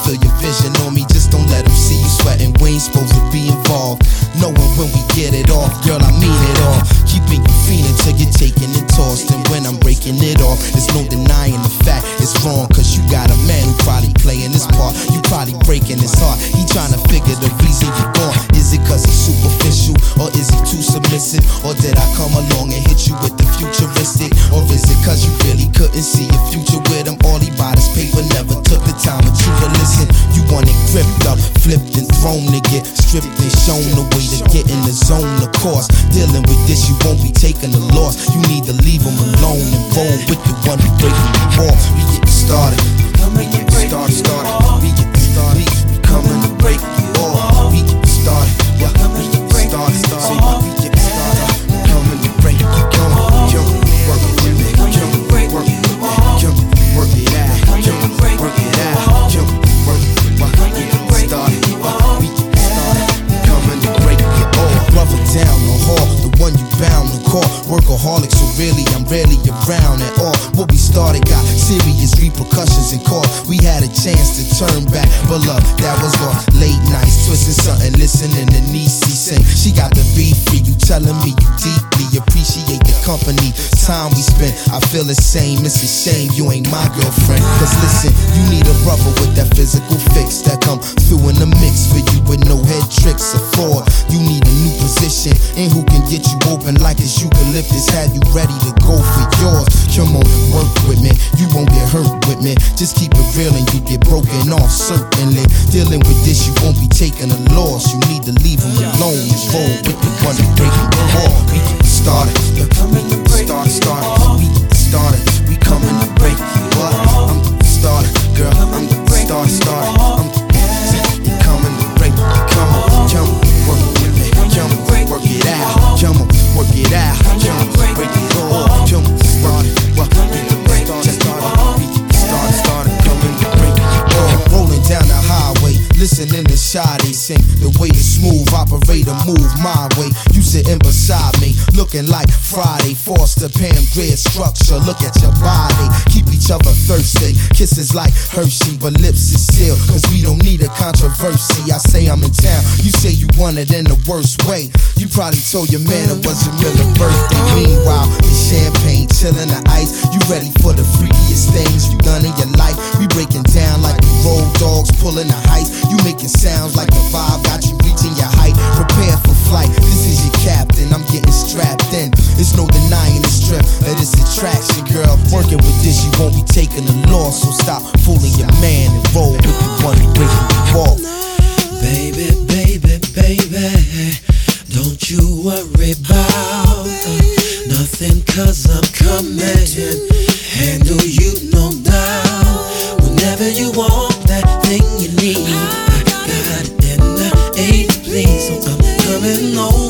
fulfill your vision on me, just don't let them see you sweating. We ain't supposed to be involved, knowing when we get it off, girl, I mean it all. Keeping you feeling till you're taking it tossed, and when I'm breaking it off, there's no denying the fact it's wrong. Cause you got a man who probably playing his part, you probably breaking his heart. He trying to figure the reason you're gone. Is it cause he's superficial, or is he too submissive? Or did I come along and hit you with the futuristic? Or is it cause you really couldn't see your future with him? All he bought his paper, never took the time with you to listen. You want it gripped up, flipped and thrown to get stripped and shown the way to get in the zone. Of course, dealing with this, you won't be taking a loss. You need to leave him alone and roll with the one who breaking you off. We get started, we get started, we get started, we coming to break you off. We get started, yeah, we get started, we get started, we coming to break you off. Work it with me, work it with me, work it out, work it out, work it, we get started, we coming to break you off. Brother down the hall, the one you bound to call workaholic, so really I'm rarely around at all. What we started got serious repercussions and cause we had a chance to turn back, but love, that was all late nights, twisting something, listening to Niecy sing. She got the beat for you, telling me you deeply appreciate the company, time we spent. I feel the same, it's a shame you ain't my girlfriend. Cause listen, you need a brother with that physical fix that come through in the mix for you with no head tricks or fraud. You need a new position and who can get you open like this eucalyptus, have you ready to go for yours. Come on, work with me, you won't get hurt with me. Just keep it real and you get broken off, certainly. Dealing with this, you won't be taking a loss. You need to leave him alone and roll with the one that breaking the wall. We get started, we get started, we coming to break you up. I'm started, girl, I'm started, I'm coming to break you. Come on, work with me, work it out, work it out, break it all, started, started, coming to break you all. Rolling down the highway, listening to Sade sing, the way the smooth operator move my way. You sitting beside me, looking like Friday, Foster, Pam, Greer structure. Look at your body, keep each other thirsty. Kisses like Hershey, but lips is sealed, cause we don't need a controversy. I say I'm in town, you say you want it in the worst way. You probably told your man it was your middle birthday. Meanwhile, the champagne chilling the ice. You ready for the freakiest things you done in your life? We breaking down like we road dogs pulling a heist. You making sounds like the vibe got you reaching your height. Prepare for flight, this is your captain, I'm getting strapped in. There's no denying the strength of this attraction, girl. Working with this, you won't be taking a loss. So stop fooling your man and roll with the one who breaking the wall. Baby, baby, baby, don't you worry about nothing, cause I'm coming. Handle you, no doubt. Whenever you want that thing you need, I got it in the 8, please. So I'm coming home.